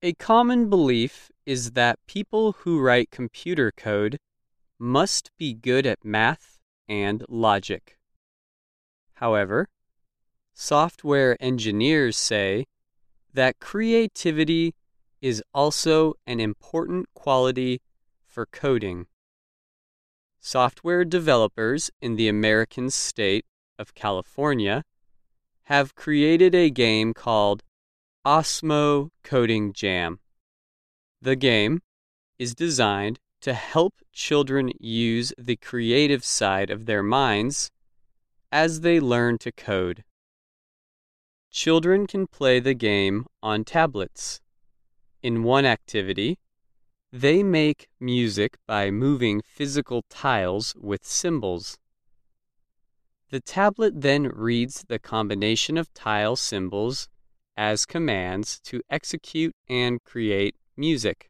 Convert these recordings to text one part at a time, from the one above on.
A common belief is that people who write computer code must be good at math and logic. However, software engineers say that creativity is also an important quality for coding. Software developers in the American state of California have created a game called Osmo Coding Jam. The game is designed to help children use the creative side of their minds as they learn to code. Children can play the game on tablets. In one activity, they make music by moving physical tiles with symbols. The tablet then reads the combination of tile symbols as commands to execute and create music.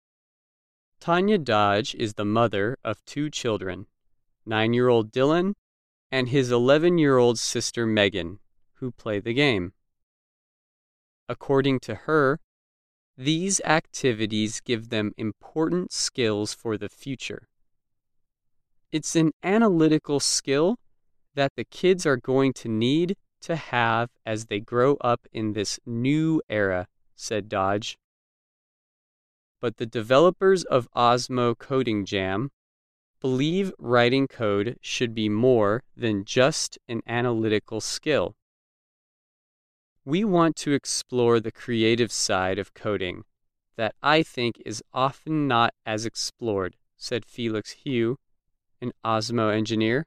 Tanya Dodge is the mother of two children, 9-year-old Dylan and his 11-year-old sister Megan, who play the game. According to her, these activities give them important skills for the future. It's an analytical skill that the kids are going to need to have as they grow up in this new era, said Dodge. But the developers of Osmo Coding Jam believe writing code should be more than just an analytical skill. We want to explore the creative side of coding that I think is often not as explored, said Felix Hugh, an Osmo engineer.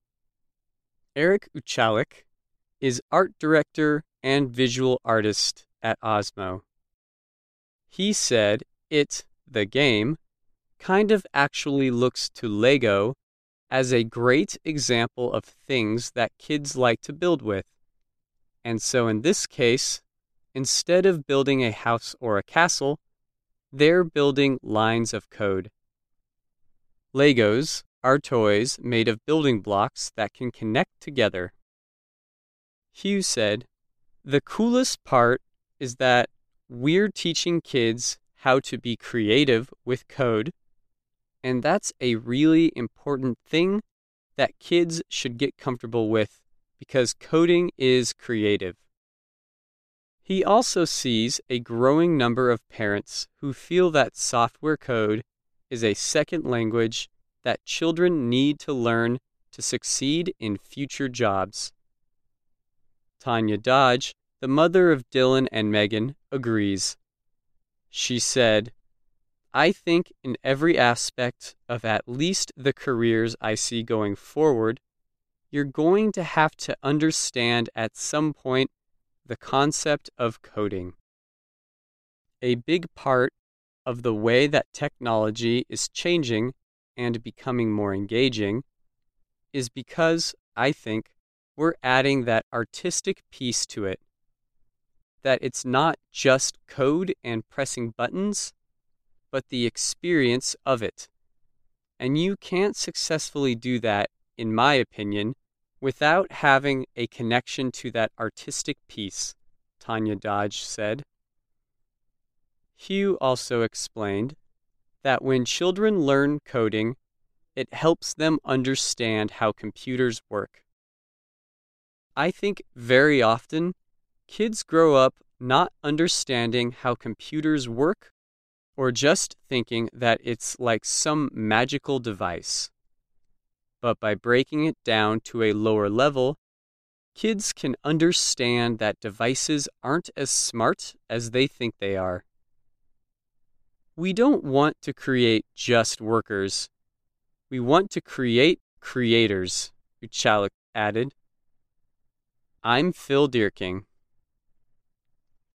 Eric Uchalik is art director and visual artist at Osmo. He said the game, kind of actually looks to Lego as a great example of things that kids like to build with. And so in this case, instead of building a house or a castle, they're building lines of code. Legos are toys made of building blocks that can connect together. Hugh said, "The coolest part is that we're teaching kids how to be creative with code, and that's a really important thing that kids should get comfortable with because coding is creative." He also sees a growing number of parents who feel that software code is a second language that children need to learn to succeed in future jobs. Tanya Dodge, the mother of Dylan and Megan, agrees. She said, "I think in every aspect of at least the careers I see going forward, you're going to have to understand at some point the concept of coding. A big part of the way that technology is changing and becoming more engaging is because, I think, we're adding that artistic piece to it. That it's not just code and pressing buttons, but the experience of it. And you can't successfully do that, in my opinion, without having a connection to that artistic piece," Tanya Dodge said. Hugh also explained that when children learn coding, it helps them understand how computers work. I think very often, kids grow up not understanding how computers work or just thinking that it's like some magical device. But by breaking it down to a lower level, kids can understand that devices aren't as smart as they think they are. We don't want to create just workers. We want to create creators, Uchalik added. I'm Phil Dierking.